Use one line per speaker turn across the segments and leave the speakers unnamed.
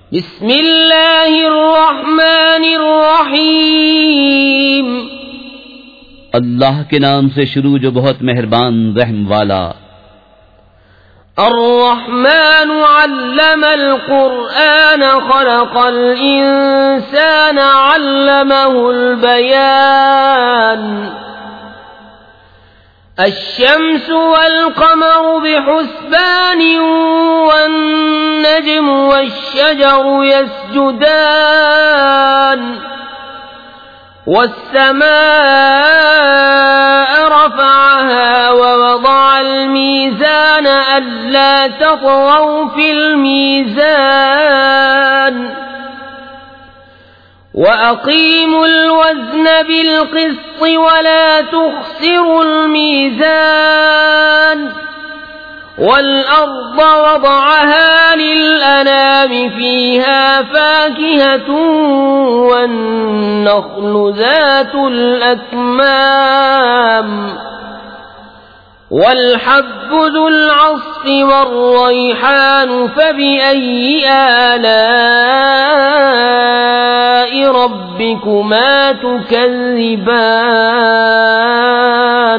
बिस्मिल्लाहिर्रहमानिर्रहीम।
अल्लाह के नाम से शुरू जो बहुत मेहरबान रहम वाला।
अर्रहमान अल्लमल कुरआन खलक़ल इंसान अल्लमहुल बयान। अश्शम्सु वल क़मरु बिहुस्बान वन्नज्मु वश्शजरु यस्जुदान। वस्समाअ रफ़अहा ववضعल मीज़ान अल्ला तग़ौ फ़िल मीज़ान। वअक़ीमुल वज़्न बिलक़िस्ति वला तुख़सिरुल मीज़ान। वल्अर्ض वضعहा लिलअनाम फ़ीहा फ़ाकिहतु वन्नख़्लु ज़ातुल अक्माम। वल्हब्बु ज़ुल अस्फ़ि वर्रैहान फ़बिअय्यि आलाइ रब्बिकुमा तुकज़्ज़िबान।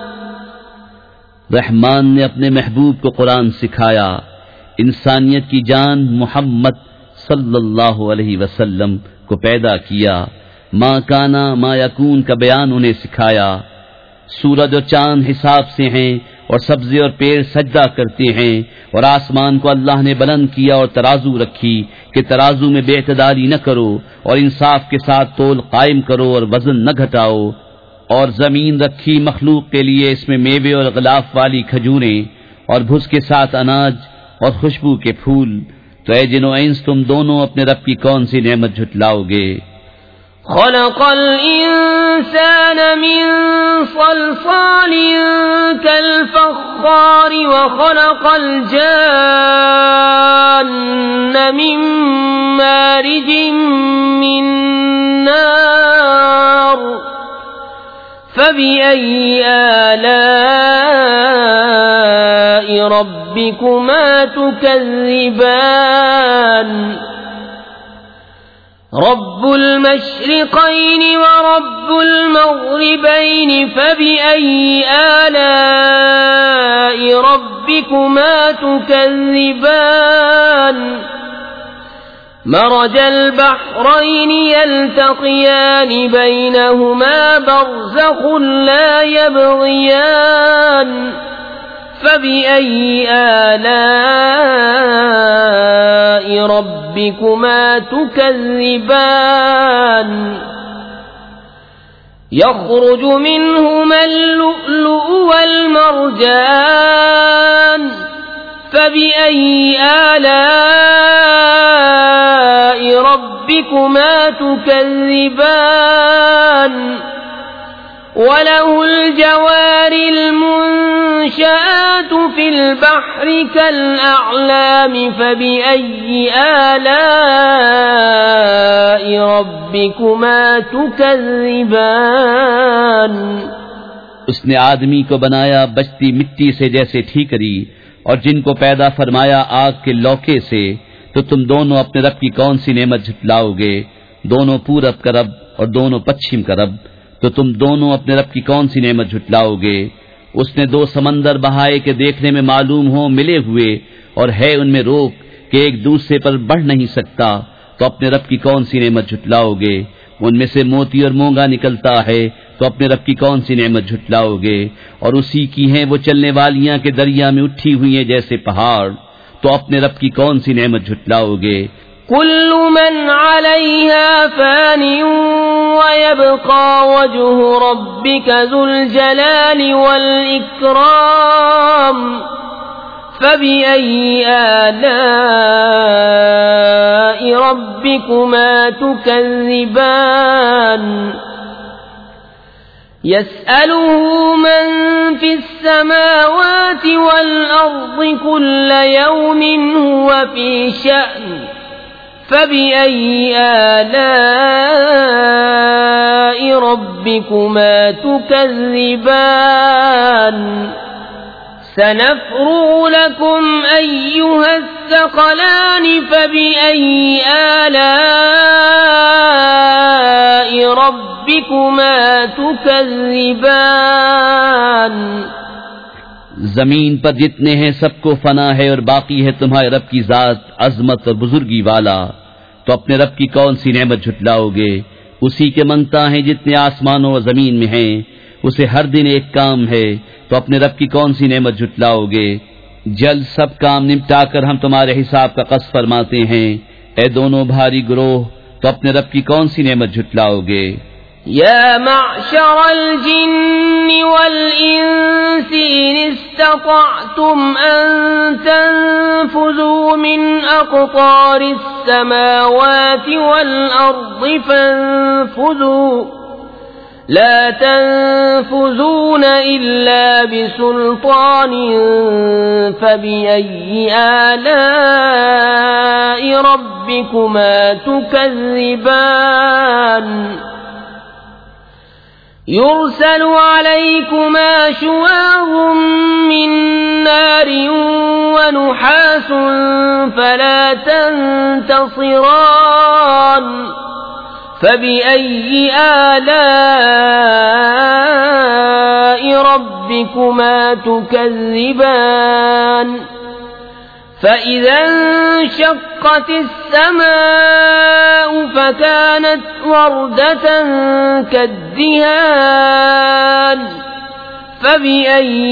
रहमान ने अपने महबूब को कुरान सिखाया, इंसानियत की जान मोहम्मद सल्लल्लाहु अलैहि वसल्लम को पैदा किया। मा काना मा यकून का बयान उन्हें सिखाया। सूरज और चांद हिसाब से हैं और सब्ज़े और पेड़ सजदा करते हैं। और आसमान को अल्लाह ने बुलंद किया और तराजू रखी कि तराजू में बेइतदारी न करो और इंसाफ के साथ तोल कायम करो और वजन न घटाओ। और जमीन रखी मखलूक के लिए, इसमें मेवे और गिलाफ वाली खजूरें और भुस के साथ अनाज और खुशबू के फूल। तो ऐ जिनो इंस तुम दोनों अपने रब की कौन सी नेमत झुटलाओगे।
खलक़ल इंसान मिन सलसालिन कल फ़ख़्ख़ार व खलक़ल जान्न मिन मारिजिन मिन नार। फ़बिअय्यि आलाइ रब्बिकुमा तुकज़्ज़िबान। रब्बुल मशरिक़ैन व रब्बुल मग़रिबैन फ़बिअय्यि आलाइ रब्बिकुमा तुकज़्ज़िबान। मरजल बहरैन यल्तक़ियान बैनहुमा बरज़ख़ुन ला यबग़ियान। फ़बिअय्यि आलाइ रब्बिकुमा तुकज़्ज़िबान। यख़रुज मिनहुमा अल-लुअ्लुअु वल-मरजान। फ़बिअय्यि आलाइ रब्बिकुमा तुकज़्ज़िबान। वलहुल जवारिल मुंशआतु फ़िल बहरि कल-अअलाम। फ़बिअय्यि आलाइ रब्बिकुमा तुकज़्ज़िबान।
उसने आदमी को बनाया बचती मिट्टी से जैसे ठीकरी, और जिनको पैदा फरमाया आग के लौके से। तो तुम दोनों अपने रब की कौन सी नेमत झुटलाओगे। दोनों पूरब का रब और दोनों पश्चिम का रब। तो तुम दोनों अपने रब की कौन सी नेमत झुटलाओगे। उसने दो समंदर बहाए के देखने में मालूम हो मिले हुए, और है उनमें रोक कि एक दूसरे पर बढ़ नहीं सकता। तो अपने रब की कौन सी नेमत झुटलाओगे। उनमें से मोती और मूंगा निकलता है, तो अपने रब की कौन सी नेमत झुटलाओगे। और उसी की हैं वो चलने वालियां के दरिया में उठी हुई हैं जैसे पहाड़। तो अपने रब की कौन सी नेमत झुटलाओगे।
कुल्लु मन अलैहा फ़ानिन व यब्क़ा वज्हु रब्बिका ज़ुल जलालि वल इकराम। फ़बिअय्यि आलाइ रब्बिकुमा तुकज़्ज़िबान। यसअलुहु मन फ़िस्समावाति वल अर्ज़ि कुल्ल यौमिन हुव फ़ी शअन। फ़बिअय्यि आलाइ रब्बिकुमा तुकज़्ज़िबान। سنفرغ لكم أيها الثقلان فبأي آلاء ربكما تكذبان
जमीन पर जितने हैं सबको फना है और बाकी है तुम्हारे रब की जात अजमत और बुजुर्गी वाला, तो अपने रब की कौन सी नेमत झुटलाओगे। उसी के मंगता है जितने आसमानों और जमीन में हैं, उसे हर दिन एक काम है, तो अपने रब की कौन सी नेमत झुटलाओगे। जल्द सब काम निपटाकर हम तुम्हारे हिसाब का कस फरमाते हैं। ए दोनों भारी गिरोह, तो अपने रब की कौन सी नेमत झुटलाओगे।
या मअशरल जिन्न वल इंसी इन इस्ततअतुम अन तंफुज़ू मिन अक़तारिस समावाति वल अर्दि फंफुज़ू ला तंफुज़ून इल्ला बिसुल्तान फबिअय्यि आलाइ रब्बिकुमा तुकज़्ज़िबान युरसलु अलैकुमा शुवाज़ुम मिन नार व नुहासुन फला तंतसिरान फबिअय्यि आलाइ रब्बिकुमा तुकज़्ज़िबान فإذا انشقت السماء فكانت وردة كالدهان فبأي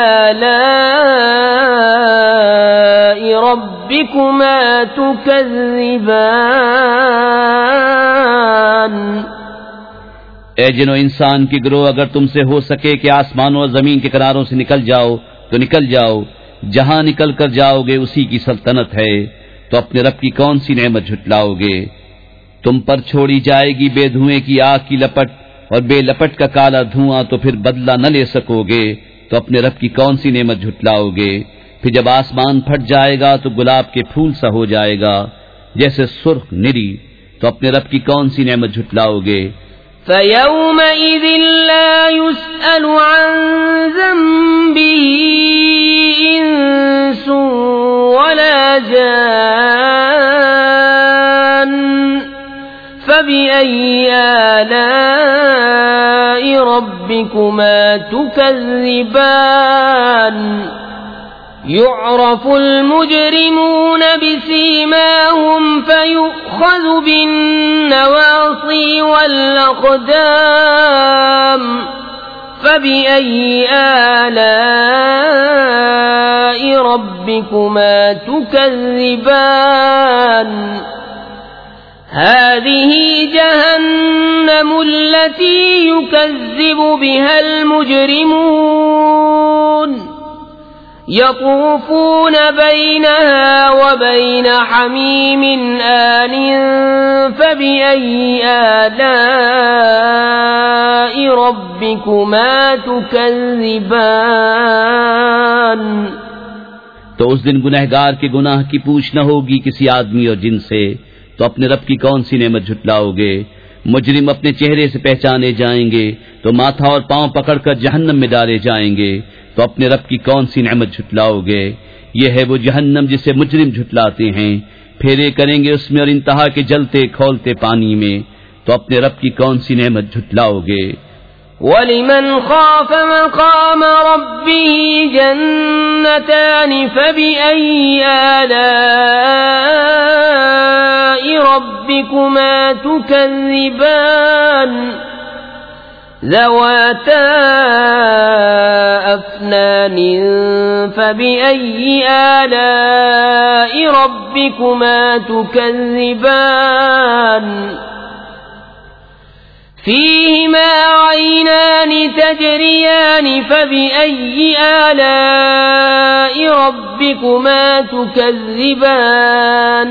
آلاء ربكما تكذبان
ए जिनो इंसान के गिरोह, अगर तुमसे हो सके कि आसमानों और जमीन के किनारों से निकल जाओ तो निकल जाओ। जहां निकल कर जाओगे उसी की सल्तनत है, तो अपने रब की कौन सी नेमत झुटलाओगे। तुम पर छोड़ी जाएगी बेधुएं की आग की लपट और बेलपट का काला धुआं, तो फिर बदला न ले सकोगे, तो अपने रब की कौन सी नेमत झुटलाओगे। फिर जब आसमान फट जाएगा तो गुलाब के फूल सा हो जाएगा जैसे सुर्ख निरी, तो अपने रब की कौन सी नेमत झुटलाओगे।
فَيَوْمَئِذٍ لَا يُسْأَلُ عَنْ ذَنبِهِ إِنسٌ وَلَا جَانٌّ فَبِأَيِّ آلَاءِ رَبِّكُمَا تُكَذِّبَانِ يُعْرَفُ الْمُجْرِمُونَ بِسِيمَاهُمْ فَيُؤْخَذُ بِالنَّوَاصِي وَالْأَقْدَامِ فَبِأَيِّ آلَاءِ رَبِّكُمَا تُكَذِّبَانِ هذه جهنم التي يكذب بها المجرمون يطوفون بينها وبين حميم آن فبأي آلاء ربكما تكذبان
तो उस दिन गुनहगार के गुनाह की पूछ न होगी किसी आदमी और जिन से, तो अपने रब की कौन सी नेमत झुटलाओगे। मुजरिम अपने चेहरे से पहचाने जाएंगे तो माथा और पांव पकड़कर जहन्नम में डाले जाएंगे, तो अपने रब की कौन सी नेमत झुटलाओगे। यह है वो जहन्नम जिसे मुजरिम झुटलाते हैं, फेरे करेंगे उसमें और इंतहा के जलते खौलते पानी में, तो अपने रब की कौन सी नेमत झुटलाओगे।
वलिमन खाफ मकाम रब्बिही जन्नतान फबिअय्यि आलाइ रब्बिकुमा तुकज़्ज़िबान ذواتا أفنان فبأي آلاء ربكما تكذبان فيهما عينان تجريان فبأي آلاء ربكما تكذبان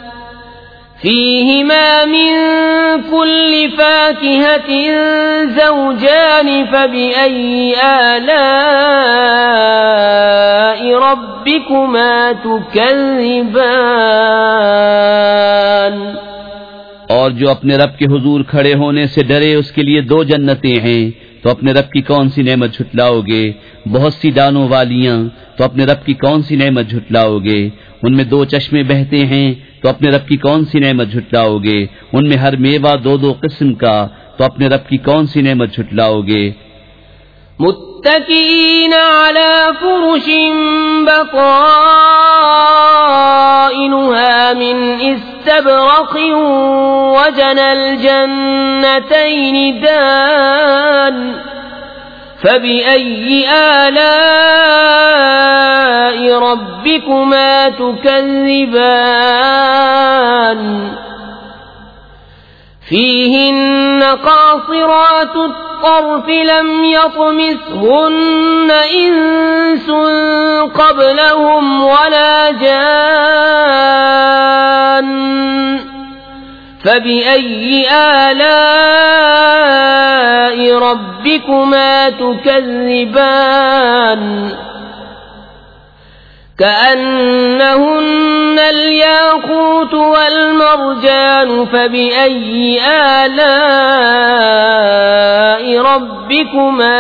فيهما من كل فاكهة زوجان فبأي آلاء ربكما تكذبان
और जो अपने रब के हुजूर खड़े होने से डरे उसके लिए दो जन्नतें हैं, तो अपने रब की कौन सी नेमत झुटलाओगे? बहुत सी डालों वालियां, तो अपने रब की कौन सी नेमत झुटलाओगे? उनमें 2 चश्मे बहते हैं, तो अपने रब की कौन सी नेमत झुटलाओगे? उनमें हर मेवा 2-2 किस्म का, तो अपने रब की कौन सी नेमत झुटलाओगे?
मुत्तकीन अला फुरुशिन बताइनुहा मिन इस्तबरक़िन वजनल जन्नतैन दान फबिअय्यि आलाइ रब्बिकुमा तुकज़्ज़िबान فيهن قاصرات الطرف لم يطمثهن إنس قبلهم ولا جان فبأي آلاء ربكما تكذبان كأنهن الياقوت والمرجان فبأي آلاء ربكما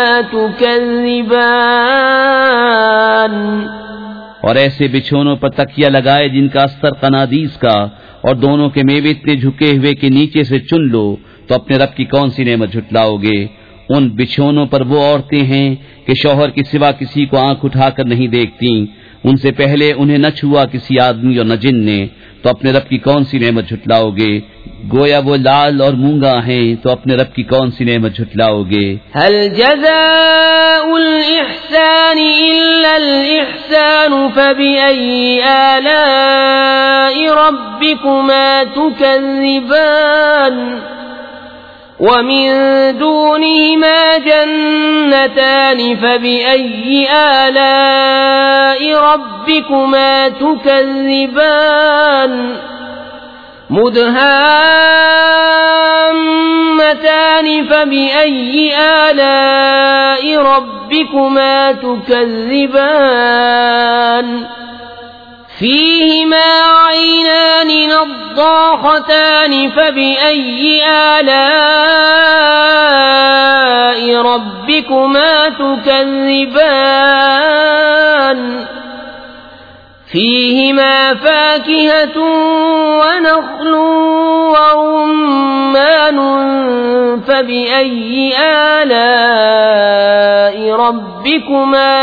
تكذبان
और ऐसे बिछोनों पर तकिया लगाए जिनका अस्तर कनादीस का, और दोनों के मेवे इतने झुके हुए कि नीचे से चुन लो, तो अपने रब की कौन सी नेमत झुटलाओगे? उन बिछोनों पर वो औरतें हैं कि शौहर के सिवा किसी को आंख उठाकर नहीं देखती। उनसे पहले उन्हें न छुआ किसी आदमी और न जिन ने, तो अपने रब की कौन सी नेमत झुटलाओगे? गोया वो लाल और मूंगा हैं, तो अपने रब की कौन सी नेमत झुटलाओगे?
हल जज़ाउल इहसानी इल्लल इहसानु फबिअय्यि आलाइ रब्बिकुमा तुकज़्ज़िबान ومن دونهما جنتان فبأي آلاء ربكما تكذبان مدهامتان فبأي آلاء ربكما تكذبان فيهما عينان نضاختان فبأي آلاء ربكما تكذبان فيهما فاكهة ونخل ورمان فبأي آلاء ربكما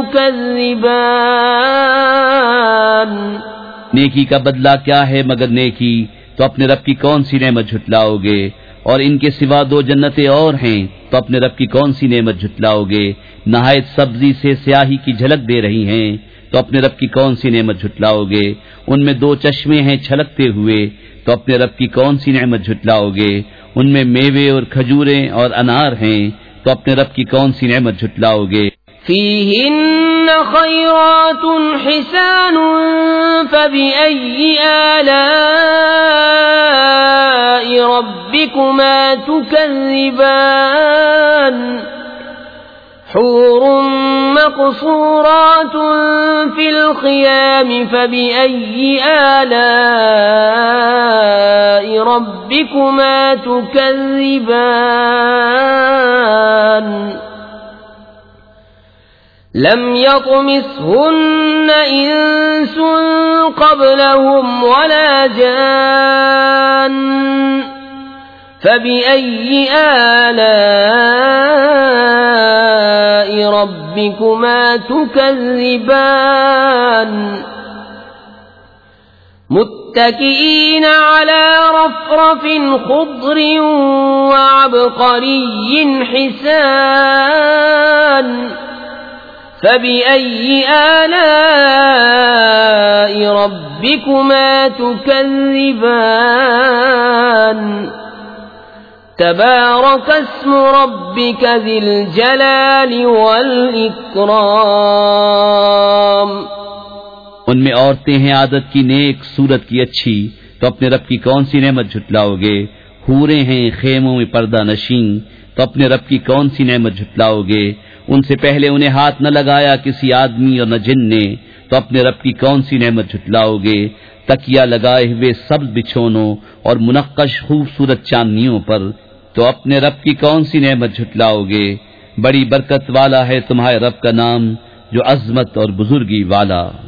تكذبان
नेकी का बदला क्या है मगर नेकी, तो अपने रब की कौन सी नेमत झुटलाओगे? और इनके सिवा 2 जन्नतें और हैं, तो अपने रब की कौन सी नेमत झुटलाओगे? नहायत सब्जी से स्याही की झलक दे रही हैं, तो अपने रब की कौन सी नेमत झुटलाओगे? उनमें 2 चश्मे हैं छलकते हुए, तो अपने रब की कौन सी नेमत झुटलाओगे? उनमें मेवे और खजूरें और अनार हैं, तो अपने रब की कौन सी नेमत झुटलाओगे?
فيهن خيرات حسان فبأي آلاء ربكما تكذبان حور مقصورات في الخيام فبأي آلاء ربكما تكذبان لم يطمثهن إنس قبلهم ولا جان فبأي آلاء ربكما تكذبان متكئين على رفرف خضر وعبقري حسان فبأي آلاء ربكما تكذبان تبارك اسم ربك ذي الجلال والإكرام
उनमें औरतें हैं आदत की नेक, सूरत की अच्छी, तो अपने रब की कौन सी नेमत झुटलाओगे? हूरें हैं खेमों में पर्दा नशीं, तो अपने रब की कौन सी नेमत झुटलाओगे? उनसे पहले उन्हें हाथ न लगाया किसी आदमी और न जिन ने, तो अपने रब की कौन सी नेमत झुटलाओगे? तकिया लगाए हुए सब बिछोनों और मुनक्कश खूबसूरत चांदनियों पर, तो अपने रब की कौन सी नेमत झुटलाओगे? बड़ी बरकत वाला है तुम्हारे रब का नाम जो अजमत और बुजुर्गी वाला।